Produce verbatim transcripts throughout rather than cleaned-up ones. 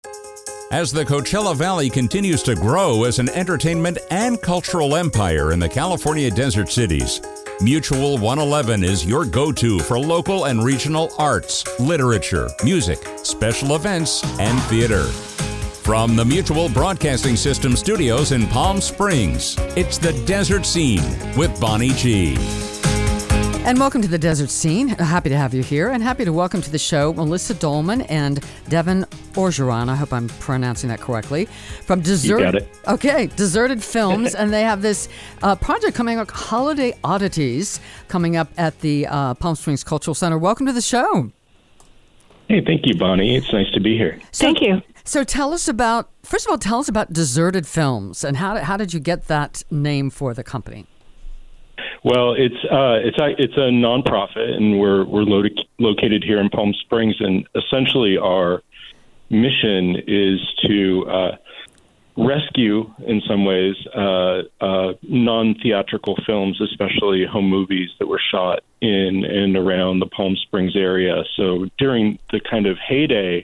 As the Coachella Valley continues to grow as an entertainment and cultural empire in the California desert cities, Mutual one eleven is your go-to for local and regional arts, literature, music, special events, and theater. From the Mutual Broadcasting System studios in Palm Springs, it's The Desert Scene with Bonnie G. And welcome to The Desert Scene. Happy to have you here, and happy to welcome to the show Melissa Dolman and Devin Orgeron. I hope I'm pronouncing that correctly. From Desert, you got it. Okay, Deserted Films, and they have this uh, project coming up, Holiday Oddities, coming up at the uh, Palm Springs Cultural Center. Welcome to the show. Hey, thank you, Bonnie. It's nice to be here. So, thank you. So tell us about, first of all, tell us about Deserted Films, and how, how did you get that name for the company? Well, it's uh, it's a, it's a nonprofit, and we're we're lo- located here in Palm Springs, and essentially our mission is to uh, rescue, in some ways, uh, uh, non-theatrical films, especially home movies that were shot in and around the Palm Springs area. So during the kind of heyday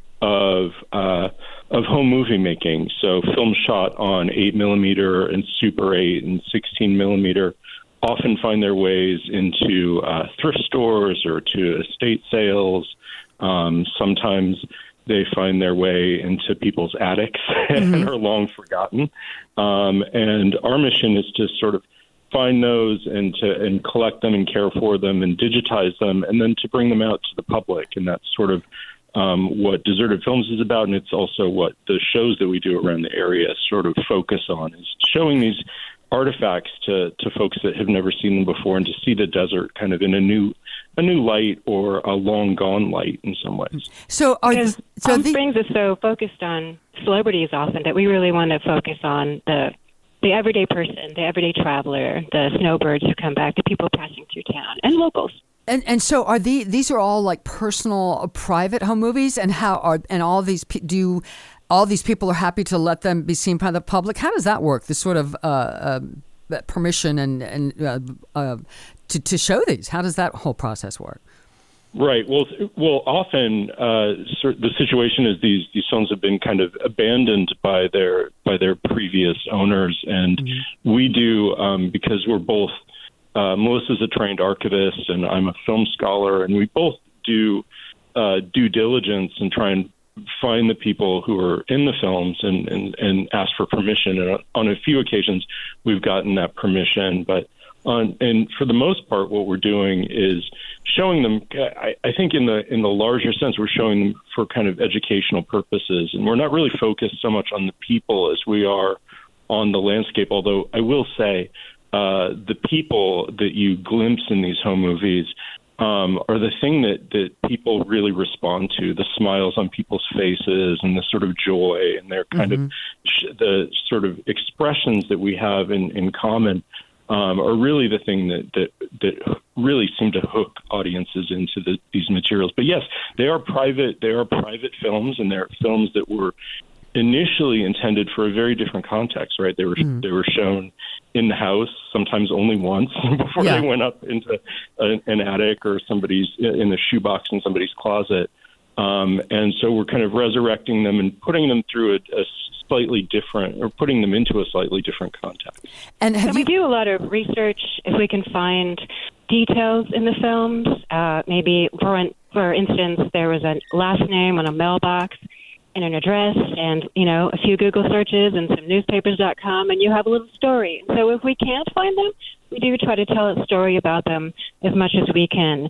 of uh, of home movie making, so films shot on eight millimeter and Super eight and sixteen millimeter. Often find their ways into uh, thrift stores or to estate sales. Um, sometimes they find their way into people's attics mm-hmm. and are long forgotten. Um, and our mission is to sort of find those and to and collect them and care for them and digitize them, and then to bring them out to the public. And that's sort of um, what Deserted Films is about, and it's also what the shows that we do around the area sort of focus on, is showing these artifacts to, to folks that have never seen them before, and to see the desert kind of in a new a new light, or a long gone light in some ways. So, are because th- so Palm the- Springs is so focused on celebrities often that we really want to focus on the the everyday person, the everyday traveler, the snowbirds who come back, the people passing through town, and locals. And and so are the these are all like personal, uh, private home movies, and how are and all these pe- do you, all these people are happy to let them be seen by the public? How does that work? This sort of uh, uh, permission and and uh, uh, to to show these. How does that whole process work? Right. Well, well, often uh, the situation is these these films have been kind of abandoned by their by their previous owners, and mm-hmm. we do um, because we're both. Uh, Melissa's a trained archivist, and I'm a film scholar, and we both do uh, due diligence and try and find the people who are in the films and, and, and ask for permission. And on a few occasions, we've gotten that permission. But on, and for the most part, what we're doing is showing them. I, I think in the in the larger sense, we're showing them for kind of educational purposes, and we're not really focused so much on the people as we are on the landscape. Although I will say. Uh, the people that you glimpse in these home movies um, are the thing that, that people really respond to, the smiles on people's faces and the sort of joy and their kind mm-hmm. of sh- the sort of expressions that we have in, in common um, are really the thing that, that, that really seem to hook audiences into the, these materials. But yes, they are private, they are private films, and they're films that were initially intended for a very different context, right? They were mm. they were shown in the house, sometimes only once before yeah. they went up into a, an attic or somebody's in the shoebox in somebody's closet. Um, and so we're kind of resurrecting them and putting them through a, a slightly different, or putting them into a slightly different context. And, and we do a lot of research if we can find details in the films. Uh, maybe, for for instance, there was a last name on a mailbox and an address and, you know, a few Google searches and some newspapers dot com, and you have a little story. So if we can't find them, we do try to tell a story about them as much as we can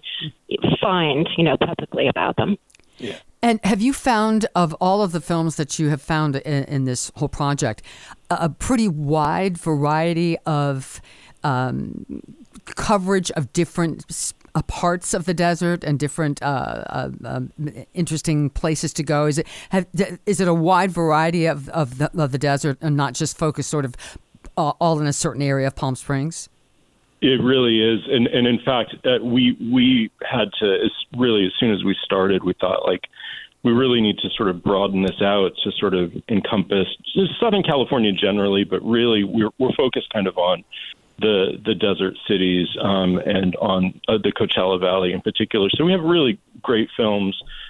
find, you know, publicly about them. Yeah. And have you found, of all of the films that you have found in, in this whole project, a, a pretty wide variety of um, coverage of different Uh, parts of the desert and different uh, uh, um, interesting places to go? Is it have, is it a wide variety of of the, of the desert, and not just focused sort of uh, all in a certain area of Palm Springs? It really is, and and in fact, uh, we we had to as really as soon as we started, we thought like we really need to sort of broaden this out to sort of encompass Southern California generally, but really we're we're focused kind of on the the desert cities um, and on uh, the Coachella Valley in particular. So we have really great films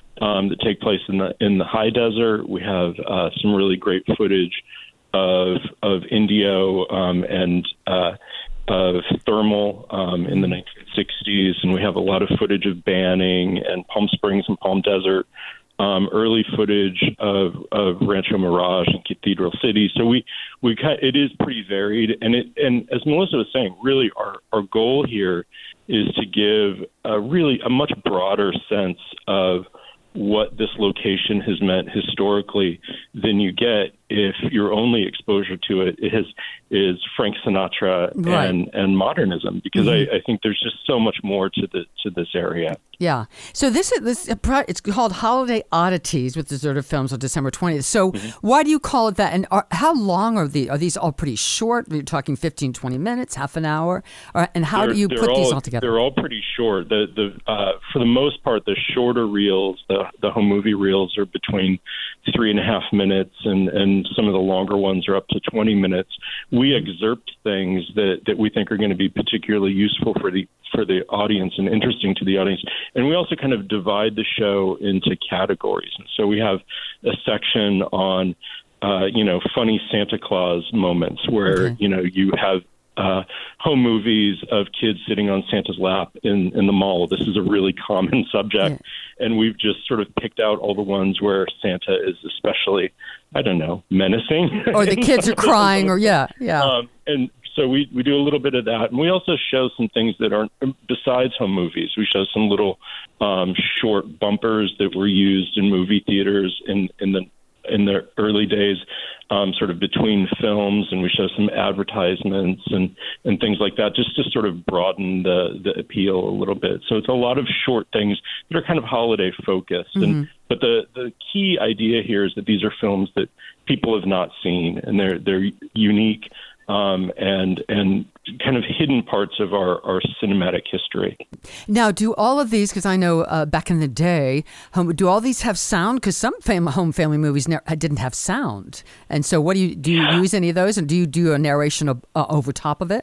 um, that take place in the in the high desert. We have uh, some really great footage of of Indio um, and uh, of thermal um, in the nineteen sixties, and we have a lot of footage of Banning and Palm Springs and Palm Desert. Um, early footage of, of Rancho Mirage and Cathedral City. So we, we it is pretty varied. And it, and as Melissa was saying, really our, our goal here is to give a really a much broader sense of what this location has meant historically than you get if your only exposure to it is is Frank Sinatra right. and, and modernism, because mm-hmm. I, I think there's just so much more to the to this area. Yeah. So this is this it's called Holiday Oddities with Deserted Films on December twentieth. So mm-hmm. why do you call it that? And are, how long are the are these all pretty short? You're talking fifteen, twenty minutes, half an hour, or, and how they're, do you put all, these all together? They're all pretty short. The the uh, for the most part, the shorter reels, the the home movie reels, are between three and a half minutes, and and some of the longer ones are up to twenty minutes. We excerpt things that, that we think are going to be particularly useful for the for the audience and interesting to the audience. And we also kind of divide the show into categories. And so we have a section on, uh, you know, funny Santa Claus moments where, okay. you know, you have uh, home movies of kids sitting on Santa's lap in, in the mall. This is a really common subject. Yeah. And we've just sort of picked out all the ones where Santa is especially, I don't know, menacing. Or the kids are crying or, yeah, yeah. Um, and so we, we do a little bit of that. And we also show some things that aren't, besides home movies, we show some little um, short bumpers that were used in movie theaters in, in the in the early days, um, sort of between films, and we show some advertisements and, and things like that, just to sort of broaden the, the appeal a little bit. So it's a lot of short things that are kind of holiday focused. Mm-hmm. And but the, the key idea here is that these are films that people have not seen, and they're they're unique um, and and kind of hidden parts of our, our cinematic history. Now, do all of these, because I know uh, back in the day, home, do all these have sound? Because some fam- home family movies never, didn't have sound. And so what do you, do you use any of those? And do you do a narration of, uh, over top of it?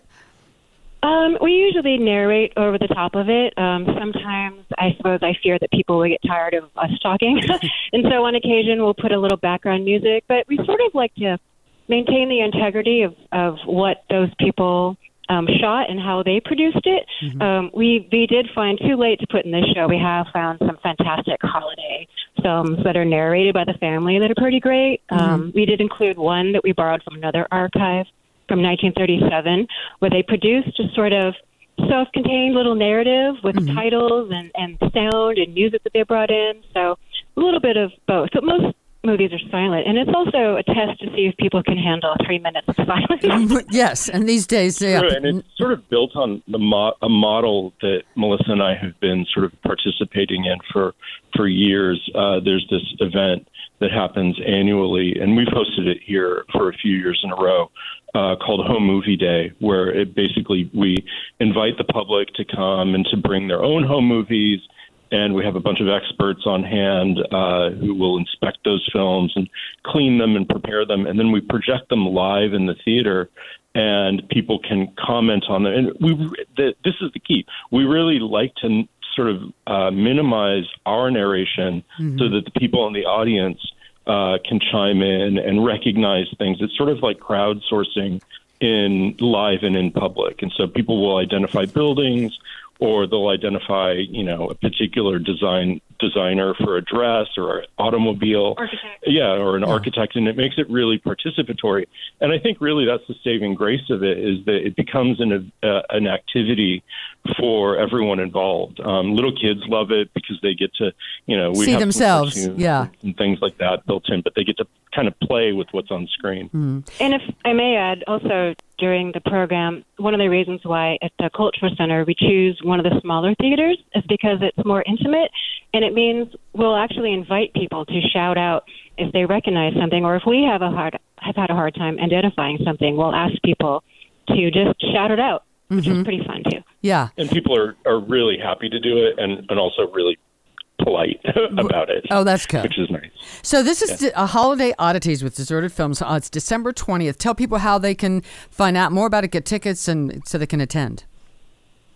Um, we usually narrate over the top of it. Um, sometimes I suppose I fear that people will get tired of us talking. And so on occasion we'll put a little background music, but we sort of like to maintain the integrity of, of what those people Um, shot and how they produced it. Mm-hmm. Um, we we did find, too late to put in this show, we have found some fantastic holiday films that are narrated by the family that are pretty great. Mm-hmm. Um, we did include one that we borrowed from another archive from nineteen thirty-seven, where they produced a sort of self-contained little narrative with mm-hmm. titles and, and sound and music that they brought in. So a little bit of both. But most movies are silent, and it's also a test to see if people can handle three minutes of silence. Yes, and these days, yeah. True, and it's sort of built on the mo- a model that Melissa and I have been sort of participating in for for years. Uh, there's this event that happens annually, and we've hosted it here for a few years in a row, uh, called Home Movie Day, where it basically we invite the public to come and to bring their own home movies. And we have a bunch of experts on hand uh, who will inspect those films and clean them and prepare them. And then we project them live in the theater, and people can comment on them. And we, the, this is the key. We really like to sort of uh, minimize our narration mm-hmm. so that the people in the audience uh, can chime in and recognize things. It's sort of like crowdsourcing in live and in public. And so people will identify buildings, or they'll identify, you know, a particular design designer for a dress or an automobile. Architect. Yeah, or an yeah. architect, and it makes it really participatory. And I think really that's the saving grace of it, is that it becomes an uh, an activity for everyone involved. Um, little kids love it because they get to, you know, we see have themselves, yeah, and things like that built in, but they get to kind of play with what's on screen. Mm. And if I may add, also during the program, one of the reasons why at the Cultural Center we choose one of the smaller theaters is because it's more intimate, and it means we'll actually invite people to shout out if they recognize something, or if we have a hard have had a hard time identifying something, we'll ask people to just shout it out, which mm-hmm. is pretty fun too. Yeah. And people are, are really happy to do it, and, and also really polite about it. Oh, that's good. Which is nice. So this is yeah. a Holiday Oddities with Deserted Films. Uh, it's December twentieth. Tell people how they can find out more about it, get tickets, and so they can attend.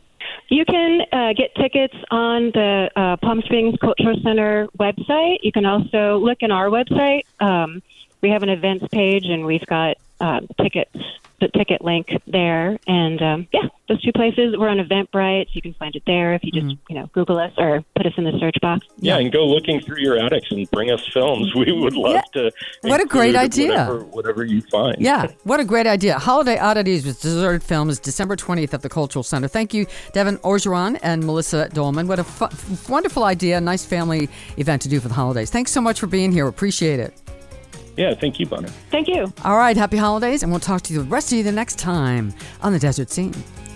You can uh, get tickets on the uh, Palm Springs Cultural Center website. You can also look in our website. Um, we have an events page, and we've got uh, tickets, the ticket link there. And um, yeah, those two places. We're on Eventbrite. You can find it there if you just mm-hmm. you know Google us or put us in the search box. Yeah, and go looking through your attics and bring us films. We would love yeah. to. What a great idea! Whatever, whatever you find. Yeah, what a great idea! Holiday Oddities with Deserted Films, December twentieth at the Cultural Center. Thank you, Devin Orgeron and Melissa Dolman. What a fu- wonderful idea! Nice family event to do for the holidays. Thanks so much for being here. Appreciate it. Yeah, thank you, Bonnie. Thank you. All right, happy holidays, and we'll talk to you the rest of you the next time on the Desert Scene.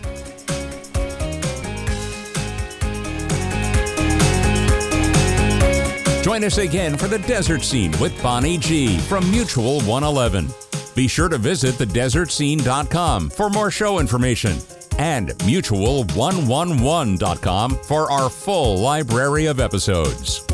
Join us again for the Desert Scene with Bonnie G from Mutual one eleven. Be sure to visit the desert scene dot com for more show information and mutual one eleven dot com for our full library of episodes.